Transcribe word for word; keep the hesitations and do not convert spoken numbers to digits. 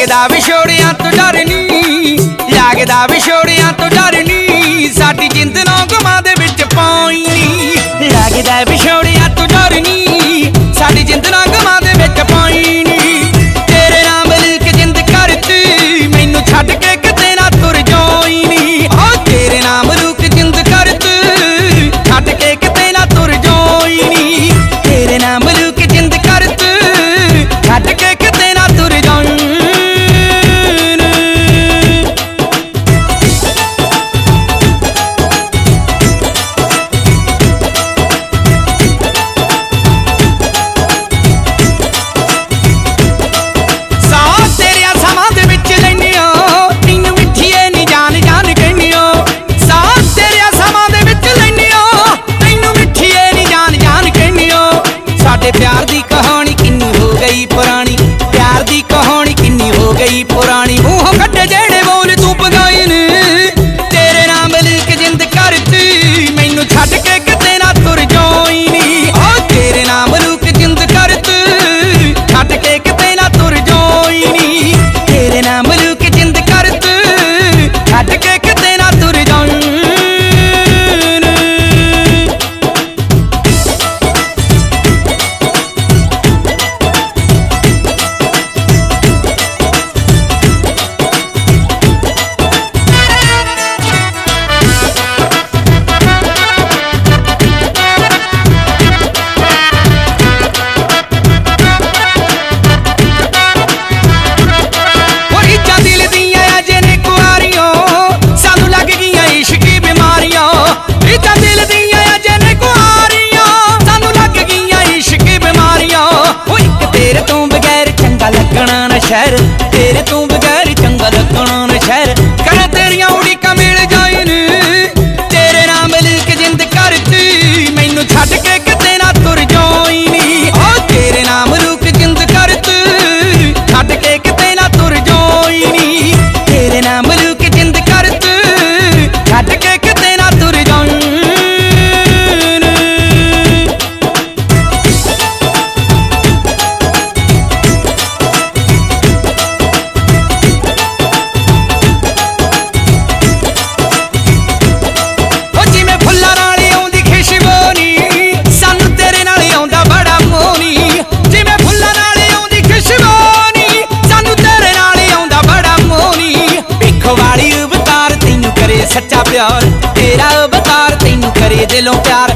लगदा विछोड़ियां तो डर नी, लगदा विछोड़ियां तो डर नी, साडी जिंद नौ गमां दे विच पाई नी। लगदा विछोड़ियां तो डर नी, साडी जिंद नौ गमां दे विच पाई नी। तेरे नाम लिख जिंद करती मैनू छड्ड के किते ना तुर जाई नी। ओ तेरे नाम लिख जिंद करती छड्ड के किते ना तुर जाई नी। तेरे नाम लिख जिंद करती छड्ड के किते ना तुर जाई। प्यार दी कहानी किन्नी हो गई पुरानी, प्यार दी कहानी किन्नी हो गई पुरानी। मूंहों कड्डे जेड़े बोल तू पगाई ने, तेरे नाम लिख जिंद करती मैनू छड्ड के किते ना तुर जाई नी। ओ तेरे नाम लिख जिंद करती छड्ड के किते ना तुर जाई नी। तेरे नाम लिख जिंद करती छड्ड के किते ना तुर जाई। शहर तेरे तू बगैर चंगा लगना न शहर, कह तेरियां उड़ीकां मिल जाई ने। तेरे नाम लिख जिंद करती मैनू छड्ड के किते ना तुर जाई नी। ओ तेरे नाम लिख जिंद करती छड्ड के किते ना तुर जाई नी। तेरे नाम लिख जिंद करती छड्ड के किते ना तुर जाई। सच्चा प्यार तेरा अवतार तैनू करे दिलों प्यार।